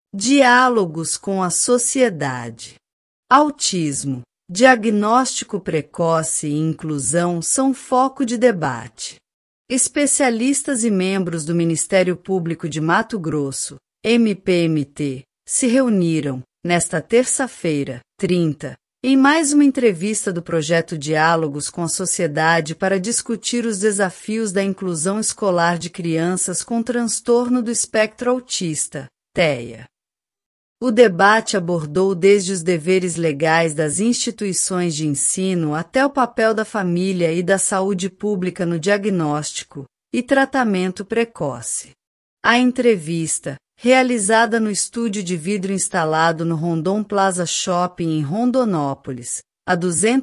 Diálogos com a sociedade. Autismo, diagnóstico precoce e inclusão são foco de debate. Especialistas e membros do Ministério Público de Mato Grosso, MPMT, se reuniram, nesta terça-feira, 30, em mais uma entrevista do projeto Diálogos com a Sociedade para discutir os desafios da inclusão escolar de crianças com transtorno do espectro autista, TEA. O debate abordou desde os deveres legais das instituições de ensino até o papel da família e da saúde pública no diagnóstico e tratamento precoce. A entrevista, realizada no estúdio de vidro instalado no Rondon Plaza Shopping em Rondonópolis, a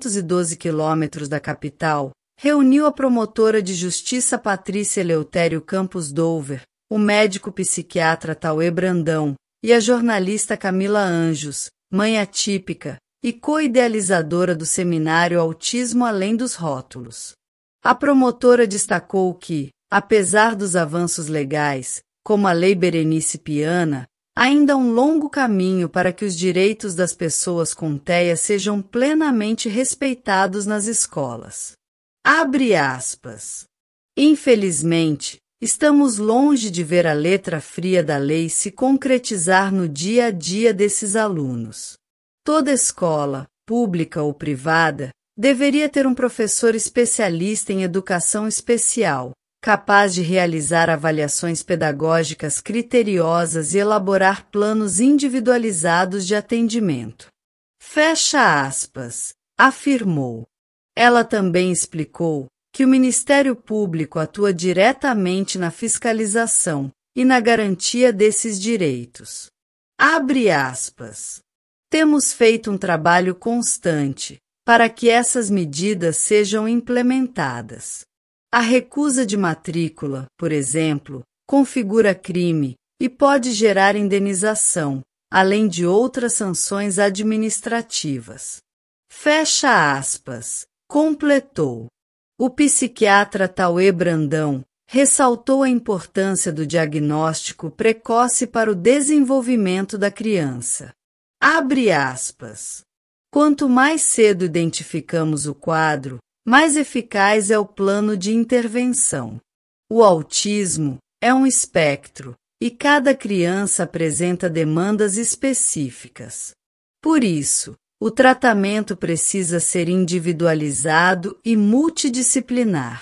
212 quilômetros da capital, reuniu a promotora de justiça Patrícia Eleutério Campos Dover, o médico psiquiatra Tauê Brandão, e a jornalista Camila Anjos, mãe atípica e co-idealizadora do seminário Autismo Além dos Rótulos. A promotora destacou que, apesar dos avanços legais, como a Lei Berenice Piana, ainda há um longo caminho para que os direitos das pessoas com TEA sejam plenamente respeitados nas escolas. Abre aspas. Infelizmente, estamos longe de ver a letra fria da lei se concretizar no dia a dia desses alunos. Toda escola, pública ou privada, deveria ter um professor especialista em educação especial, capaz de realizar avaliações pedagógicas criteriosas e elaborar planos individualizados de atendimento. Fecha aspas, afirmou. Ela também explicou que o Ministério Público atua diretamente na fiscalização e na garantia desses direitos. Abre aspas. Temos feito um trabalho constante para que essas medidas sejam implementadas. A recusa de matrícula, por exemplo, configura crime e pode gerar indenização, além de outras sanções administrativas. Fecha aspas, completou. O psiquiatra Tauê Brandão ressaltou a importância do diagnóstico precoce para o desenvolvimento da criança. Abre aspas. Quanto mais cedo identificamos o quadro, mais eficaz é o plano de intervenção. O autismo é um espectro, e cada criança apresenta demandas específicas. Por isso, o tratamento precisa ser individualizado e multidisciplinar.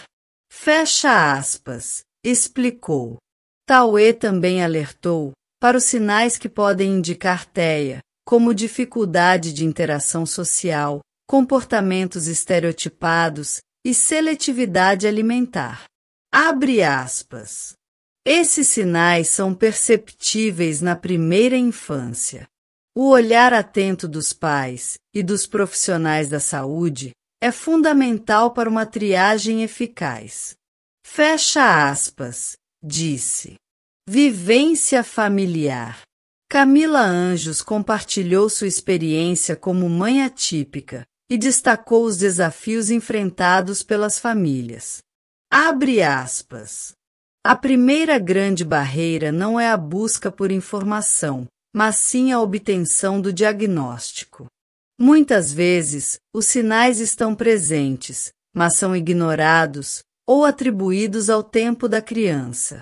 Fecha aspas, explicou. Tauê também alertou para os sinais que podem indicar TEA, como dificuldade de interação social, comportamentos estereotipados e seletividade alimentar. Abre aspas. Esses sinais são perceptíveis na primeira infância. O olhar atento dos pais e dos profissionais da saúde é fundamental para uma triagem eficaz. Fecha aspas, disse. Vivência familiar. Camila Anjos compartilhou sua experiência como mãe atípica e destacou os desafios enfrentados pelas famílias. Abre aspas. A primeira grande barreira não é a busca por informação, mas sim a obtenção do diagnóstico. Muitas vezes, os sinais estão presentes, mas são ignorados ou atribuídos ao tempo da criança.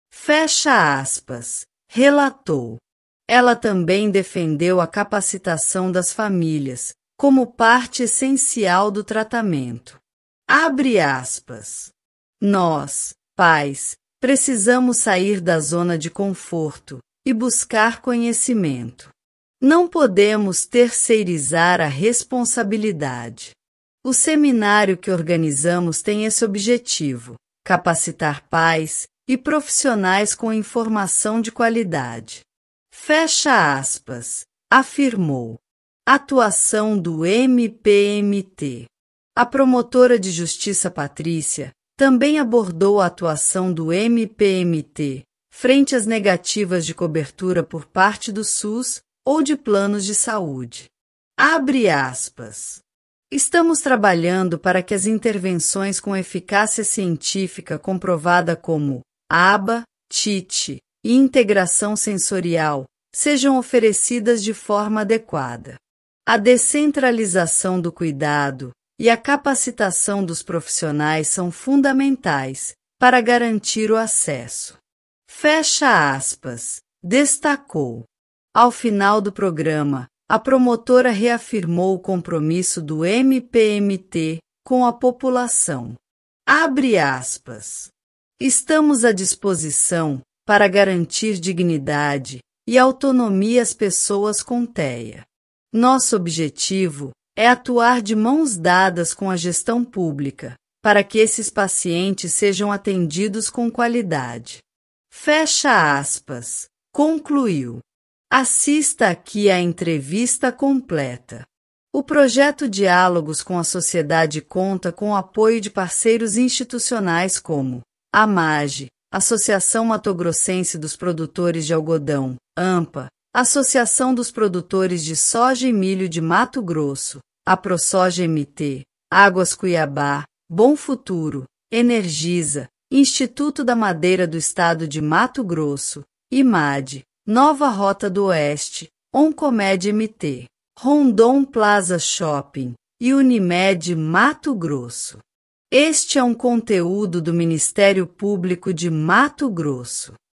Fecha aspas, relatou. Ela também defendeu a capacitação das famílias, como parte essencial do tratamento. Abre aspas. Nós, pais, precisamos sair da zona de conforto e buscar conhecimento. Não podemos terceirizar a responsabilidade. O seminário que organizamos tem esse objetivo: capacitar pais e profissionais com informação de qualidade. Fecha aspas, afirmou. Atuação do MPMT. A promotora de justiça Patrícia também abordou a atuação do MPMT frente às negativas de cobertura por parte do SUS ou de planos de saúde. Abre aspas. Estamos trabalhando para que as intervenções com eficácia científica comprovada como ABA, TIT e integração sensorial sejam oferecidas de forma adequada. A descentralização do cuidado e a capacitação dos profissionais são fundamentais para garantir o acesso. Fecha aspas, destacou. Ao final do programa, a promotora reafirmou o compromisso do MPMT com a população. Abre aspas. Estamos à disposição para garantir dignidade e autonomia às pessoas com TEA. Nosso objetivo é atuar de mãos dadas com a gestão pública, para que esses pacientes sejam atendidos com qualidade. Fecha aspas, concluiu. Assista aqui à entrevista completa. O projeto Diálogos com a Sociedade conta com o apoio de parceiros institucionais como a MAGE, Associação Mato-Grossense dos Produtores de Algodão, AMPA, Associação dos Produtores de Soja e Milho de Mato Grosso, a ProSoja MT, Águas Cuiabá, Bom Futuro, Energisa, Instituto da Madeira do Estado de Mato Grosso, IMAD, Nova Rota do Oeste, Oncomed MT, Rondon Plaza Shopping e Unimed Mato Grosso. Este é um conteúdo do Ministério Público de Mato Grosso.